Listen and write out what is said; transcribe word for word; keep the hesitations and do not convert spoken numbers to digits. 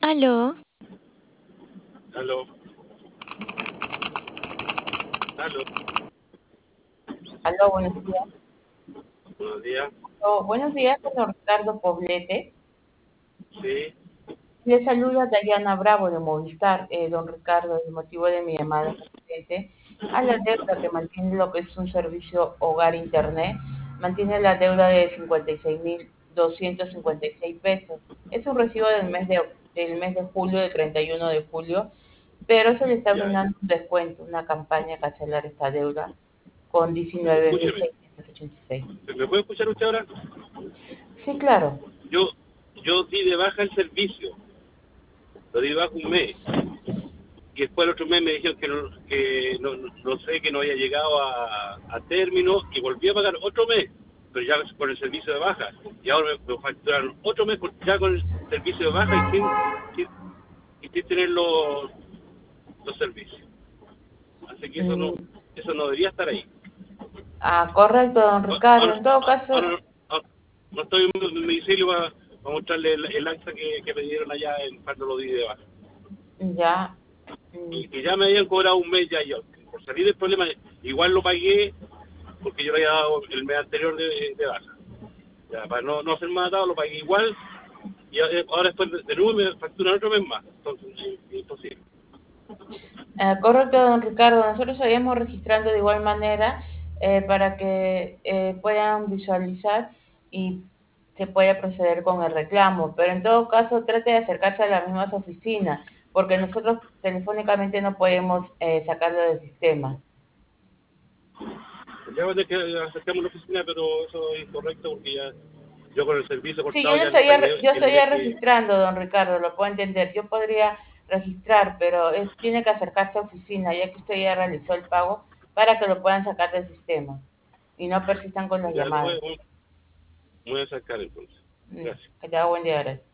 Aló, Aló, aló, Aló, buenos días. buenos días. Oh, buenos días, con Ricardo Poblete. Sí, Le saluda Dayana Bravo de Movistar. Eh, don Ricardo, el motivo de mi llamada es referente a la deuda que mantiene lo que es un servicio hogar internet. Mantiene la deuda de cincuenta y seis mil doscientos cincuenta y seis pesos. Es un recibo del mes de, del mes de julio, del treinta y uno de julio, pero se le está ya, ya. brindando un descuento, una campaña a cancelar esta deuda con diecinueve mil Escúcheme, seiscientos ochenta y seis. ¿me puede escuchar usted ahora? Sí, claro. Yo, yo di de baja el servicio, lo di de baja un mes, y después el otro mes me dijeron que no, que no, no- no sé, que no había llegado a, a término, y volví a pagar otro mes, pero ya con el servicio de baja, y ahora me, me facturaron otro mes con- ya con el servicio de baja y sin, sin, y sin tener los, los servicios. Así que eso no, Mm, eso no debería estar ahí. ah, correcto, don Ricardo. Ahora, En todo caso, ahora, ahora no estoy en mi domicilio para, para mostrarle el, el acta que, que me dieron allá en cuando lo di de baja. ya, mm, Y, y ya me habían cobrado un mes ya yo. Por salir del problema, igual lo pagué porque yo le había dado el mes anterior de, de baja. Ya, para no, no ser más atado, lo pagué igual. Y ahora después de, de nuevo me facturan otro mes más. Entonces, es imposible. eh, correcto, don Ricardo. Nosotros seguimos registrando de igual manera eh, para que eh, puedan visualizar y se pueda proceder con el reclamo. Pero en todo caso, trate de acercarse a las mismas oficinas, porque nosotros telefónicamente no podemos eh, sacarlo del sistema. Ya voy a tener que acercarme a la oficina, pero eso es incorrecto porque ya yo con el servicio Sí, yo cortado lo ya les estoy, ar- pagué yo el estoy mes ya que... registrando, don Ricardo, lo puedo entender. Yo podría registrar, pero es, tiene que acercarse a oficina, ya que usted ya realizó el pago, para que lo puedan sacar del sistema y no persistan con las Ya lo voy, llamadas. voy- voy a sacar entonces. Mm, Gracias. que tenga buen día, gracias.